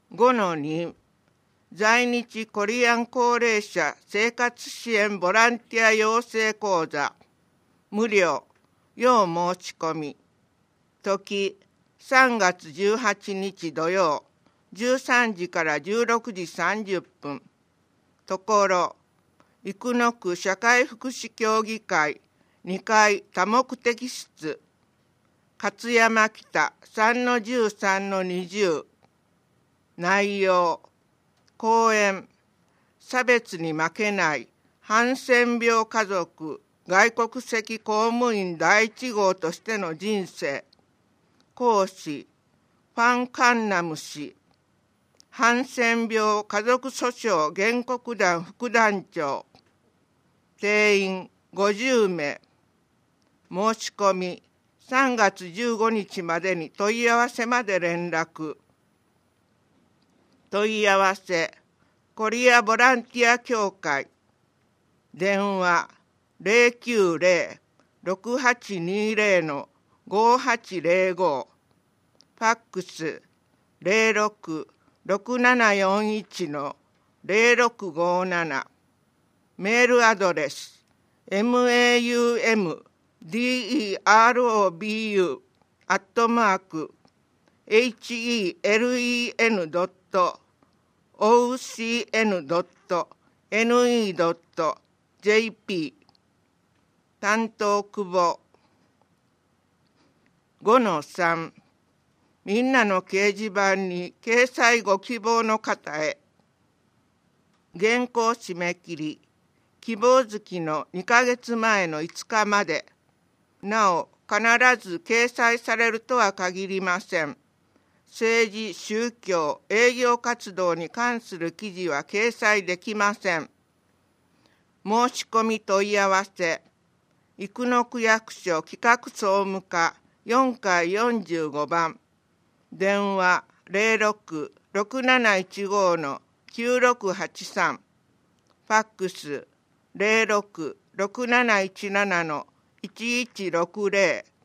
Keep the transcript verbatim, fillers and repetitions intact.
ごのに 在日コリアン高齢者生活支援ボランティア養成講座無料要申し込み時さんがつじゅうはちにち土曜じゅうさんじからじゅうろくじさんじゅっぷんところ生野区社会福祉協議会にかい多目的室勝山北 さんのじゅうさんのにじゅう内容講演差別に負けないハンセン病家族外国籍公務員第一号としての人生講師ファン・カンナム氏ハンセン病家族訴訟原告団副団長定員ごじゅうめい申し込みさんがつじゅうごにちまでに問い合わせまで連絡問い合わせコリアボランティア協会電話 ゼロきゅうゼロ ろくはちにゼロ のごはちゼロご ファックス ゼロろく ろくななよんいち のゼロろくごななメールアドレス マウデロブ アットマーク ヘルドット オーシーエヌドット エヌイードット ジェーピー 担当久保 ごのさん みんなの掲示板に掲載ご希望の方へ原稿締め切り希望月のにかげつまえのいつかまでなお必ず掲載されるとは限りません政治、宗教、営業活動に関する記事は掲載できません。申し込み問い合わせ、生野区役所企画総務課よんかいよんじゅうごばん、電話 ゼロろく ろくなないちご のきゅうろくはちさん、ファックス ゼロろく ろくなないちなな のいちいちろくゼロ